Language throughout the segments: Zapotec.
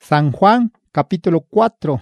San Juan, capítulo 4.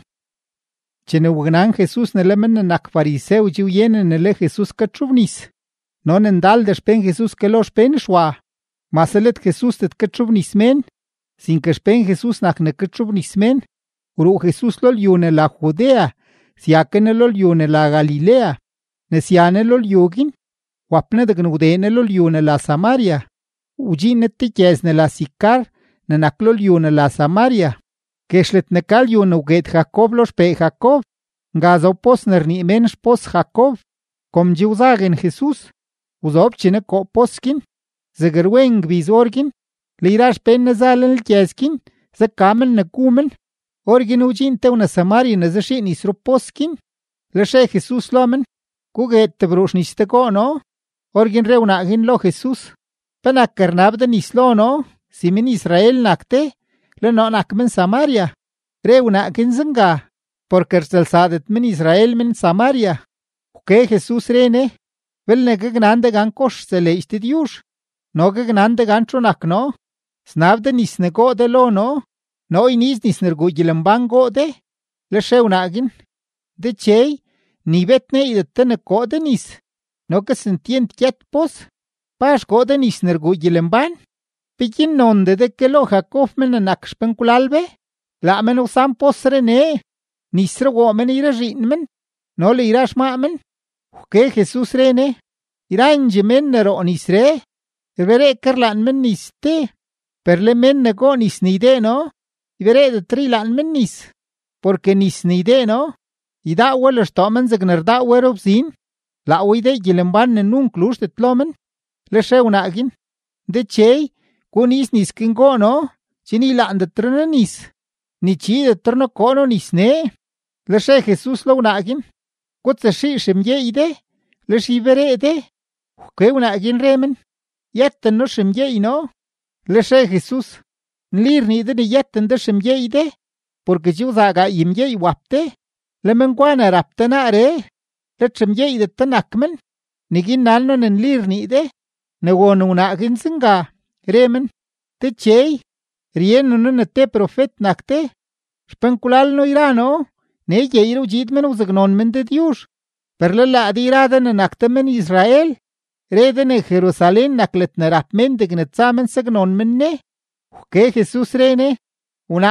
Chenewgnan Jesús nelemen nak fariseo jiwyene nele Jesús kachubnis. Non endal despen Jesús que los penshwa. Maselet Jesús tet kachubnismen. Sin que spen Jesús nak ne kachubnismen. Uru Jesús lol yune la Judea. Siakene lol yune la Galilea. Nesiane lol yugin. Wapne de gnudene lol yune la Samaria. Ujine tikesne la Sicar. Nenak lol yune la Samaria. Keshlet nekal yune uget Jacob los pe Jacob. Gazo posner ni menš pos Jacob. Kom jiuzagen Jesús. Uzob chine ko poskin. Zegerweng bizorgin. Lirash pen nezalen lkeskin. Zekamen nekumen. Orgin ujin te una Samaria nezashin isro poskin. Leshe Jesús lomen. Kuget te brushnis te ko no. Orgin reunagin lo Jesús. Penak kernabden islo no. Simin Israel nakte. Leno nakmen Samaria. Reunagin zenga. Porque sadet min Israel min Samaria. Uke Jesús rene. Vel negegnande gan kosh sele iste diush. No gegnande gan chonak no. Snavde nisne go de lo no. No inis nisner gugilemban go de. Leshe unagin. De chey. Ni betne idetene go de nis. No que sentient ket pos. Pash go de nisner gugilemban. Pikin nonde de que lo Jacob men nakshpenkulalbe. La men usam pos rene. Nisro women ira rinmen. No le irash mamen. Uke Jesús rene. Iranje men nero nisre. Vere kerlan men niste. Perle men nego nis nide no. Vere de trilan men nis. Porque nis nide no. Ida wel stomen zegner da werobzin. La uide gilemban nenun klush de tlomen. Leshe unagin. De chey. Kunis nis kingo no. Chini lan de trene nis. Ni chi de trno kono nis ne. Leshe Jesús lo unagin. Kutse shi shimye ide. Leshi vere de. Uke unagin remen. Yetten no shimye ino. Leshe Jesús. Nlir ni de yetten de shimye ide. Porque jiuzaga yimye wapte. Lemen guana raptena re. Let shimye ide tanakmen. Nigin nalno nlir ni de. Negon unagin zinga. Remen. Te chey. Rien no nete profet nakte. Spenkulal no irano. Ne yeiro jidmen uzagnon men de Dios. Perle la dirada na naktemen Israel. Reden en Jerusalén naklet nerapmen de gnetzamen sagnon men ne. Uke Jesús rene. Una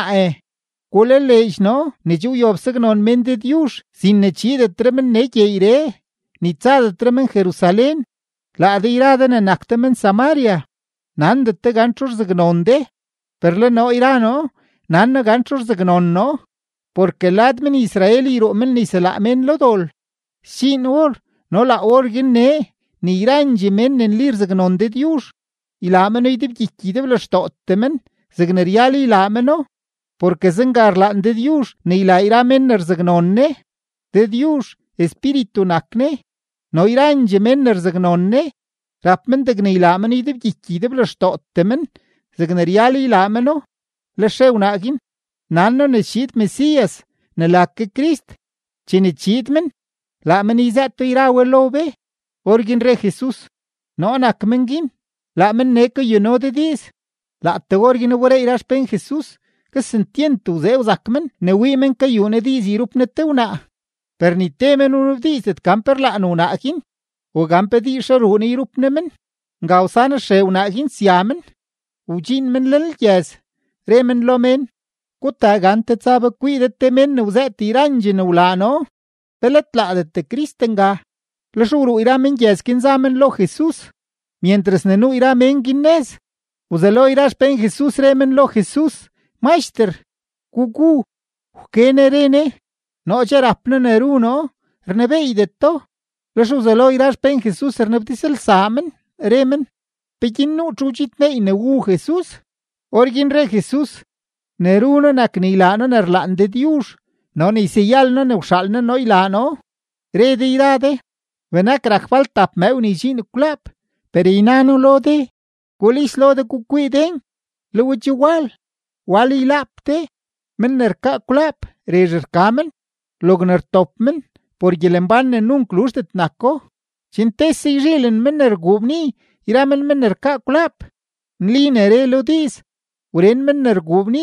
Kule leis no. Ne ju yob sagnon men de Dios. Sin ne chi de tremen ne yeire. Ni tza de tremen Jerusalén. La dirada na naktemen Samaria. Nan de te ganchur zagnon de. Perle no irano. Nan na ganchur zagnon no. Porque el admen Israel y romen ni se la men lodol. Sin or, no la orgin ne, ni ranji men en lir zagnon de Dios. Y la meno y de bjiki de vlastotemen, zagneriali la meno. Porque zengar la de Dios, ni la iramen ner zagnon ne. De Dios, espíritu nakne. No iranji men ner zagnon ne. Rapmen de gne la meno y de bjiki de vlastotemen, zagneriali la meno. Leshe unagin. Nanno ne chit Mesías, ne lakke Christ. Chine chitmen, la menizat to irawe lobe. Orgin re Jesús. No nakmengin. La men neko yuno de dis. La te orgin ure irash pen Jesús. Que sentientu zeus akmen, ne wimen ka yune dis irup ne te una. Per ni temen unub dis et kamper la nuna akin. O gampe di sharuni irup nemen. Gausana she una akin siamen. Ujin men lel yes. Remen lomen. Kuta gante tsaba cuidete men uzet iranjin ulano. Pelet la de te Kristenga. Lashuru iramen yeskin zamen lo Jesús. Mientras nenu iramen ginnes. Uzelo irash pen Jesús remen lo Jesús. Meister. Kuku. Ukene rene. No jarapne neruno. Rnebe idetto. Lashuzelo irash pen Jesús rnebtisel samen. Remen. Pekin no chuchitne inegu Jesús. Orgin re Jesús. Neruno nak ni ilano nerlan de Dios. No ni seyalno ne ushalno no ilano. Re de irade. Venak rakfal tap meu ni jin klap. Pero inano lo de. Kulis lo de kukuiden. Lo igual. Wali lapte. Men nerka klap. Rejer kamen. Logner topmen. Por yelemban ne nun klus de tnako. Chintesi jilen men nergubni. Iramen men nerka klap. Nli nere lo dis. Uren men nergubni.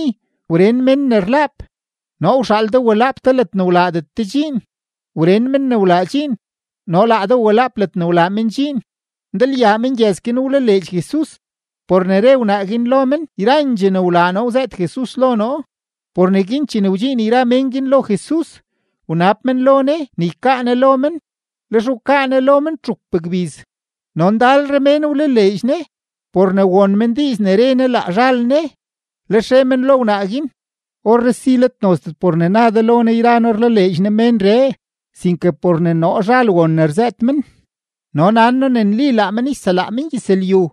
Uren men nerlap. No uxalda walap talat no wala dattajin. Uren men no wala jin. No lada walap lat no wala men jin. Ndal yamen jeskin ula lej Jesus. Por nere unagin lomen iranje no wala no zet Jesus lo no. Por negin chinujin ira mengin lo Jesus. Unap men lo ne ni kane lomen. Leshu kane lomen trukpagbiz. Non dal remen ula lej ne. Por ne won men dis nere ne la jal ne. Leshe men lo unagin. Or resilet nostet por ne nada lo ne iranor la lej ne men re. Sin que por ne no jal won nerzet men. Non anno nen li la men isala men giseliu.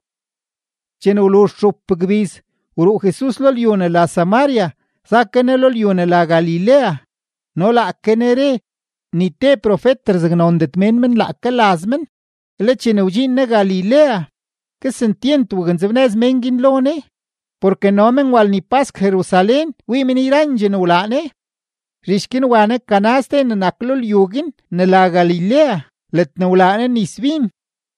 Cheno lo trukpagbiz. Uru Jesus lo lione la Samaria. Sakene lo lione la Galilea. No la kenere. Ni te profeter zagnondet men la kalazmen. Le chenujin ne Galilea. Que sentient wugenzebnez mengin lone. Porque no men wal ni pas Jerusalén. Wi men iranjen ulane. Rishkin wane kanaste ne naklol yugin ne la Galilea. Let ne ulane nisvin.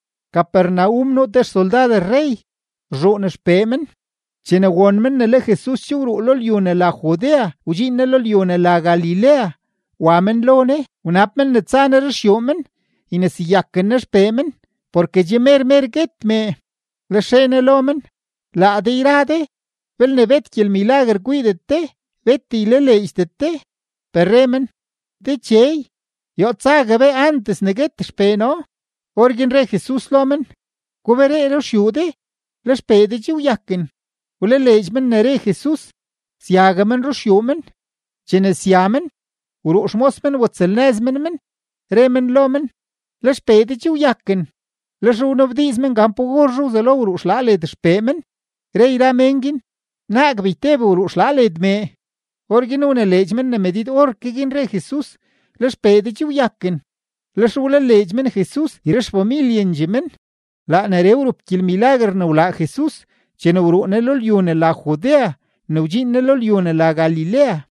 Capernaum no de soldade rey. Rone spemen. Chene wonmen ne le Jesus churu lol yune la Judea. Ujin ne lol yune la Galilea. Wamen lone. Unapmen ne tzane rishyomen. Ine si yakken ne spemen. Porque jemer get me. Le shene lomen. La de irade. Vel ne vet kiel milagr guidete. Vetti le leistete. Perremen. De chey. Yo tzagabe antes ne get speno. Orgin re Jesus lomen. Guvere roshude. Le spede jiu yakken. Ule lejmen nere Jesus. Siagamen roshumen. Chene siamen. Urushmosmen watzelnezmen men. Remen lomen. Le spede jiu yakken. Le shun of these men gampo gorju zelo urushla de spemen. Reira mengin. Nagbitebe urushla me. Orginune lejmen ne medit orkigin re Jesus. Le spede jiu yakken. Le shule lejmen Jesus. Irish familien jimen. La nere urup kil milagr no la Jesus. Chene uru ne lol yune la Judea. No jin ne lol yune la Galilea.